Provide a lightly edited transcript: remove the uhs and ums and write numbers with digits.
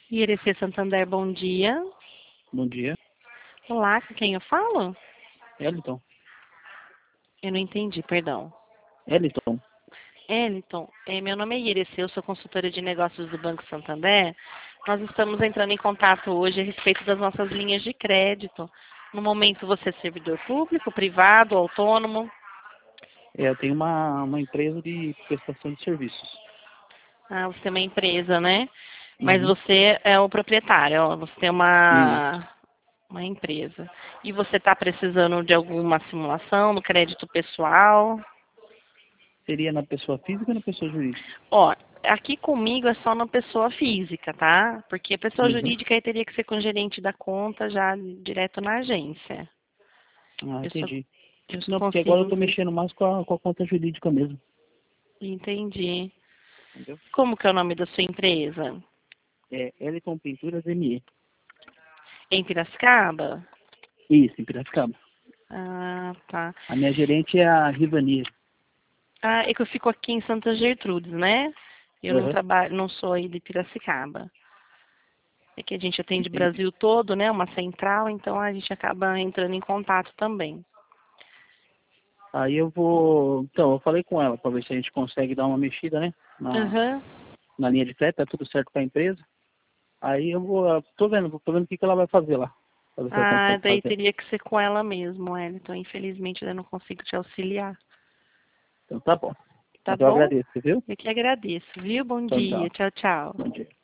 IRC Santander, bom dia. Bom dia. Olá, com quem eu falo? Eliton. Eu não entendi, perdão. Eliton. Eliton, meu nome é IRC, eu sou consultora de negócios do Banco Santander. Nós estamos entrando em contato hoje a respeito das nossas linhas de crédito. No momento, você é servidor público, privado, autônomo? Eu tenho uma empresa de prestação de serviços. Ah, você tem uma empresa, né? Mas Uhum. você é o proprietário, ó, você tem Isso. uma empresa. E você está precisando de alguma simulação no crédito pessoal? Seria na pessoa física ou na pessoa jurídica? Ó, aqui comigo é só na pessoa física, tá? Porque a pessoa Uhum. jurídica aí teria que ser com o gerente da conta já direto na agência. Ah, Eu só, entendi. eu só Não, porque agora eu consigo estou ver. mexendo mais com a conta jurídica mesmo. Entendi. Entendeu? Como que é o nome da sua empresa? É Eliton Pinturas ME. Em Piracicaba? Isso, em Piracicaba. Ah, tá. A minha gerente é a Rivania. Ah, é que eu fico aqui em Santa Gertrudes, né? Eu não Uhum. trabalho, não sou aí de Piracicaba. É que a gente atende o Entendi. Brasil todo, né? Uma central, então a gente acaba entrando em contato também. Aí eu vou. Então, eu falei com ela para ver se a gente consegue dar uma mexida, né? Aham. Na linha de crédito, tá tudo certo com a empresa. Aí eu vou. Tô vendo o que ela vai fazer lá. Pra ver se eu Ah, consigo daí fazer. teria que ser com ela mesmo, Wellington. Infelizmente, eu não consigo te auxiliar. Então tá bom. Tá Mas eu bom? agradeço, viu? Eu que agradeço, viu? Bom Tchau, dia. tchau. Tchau, tchau. Bom dia.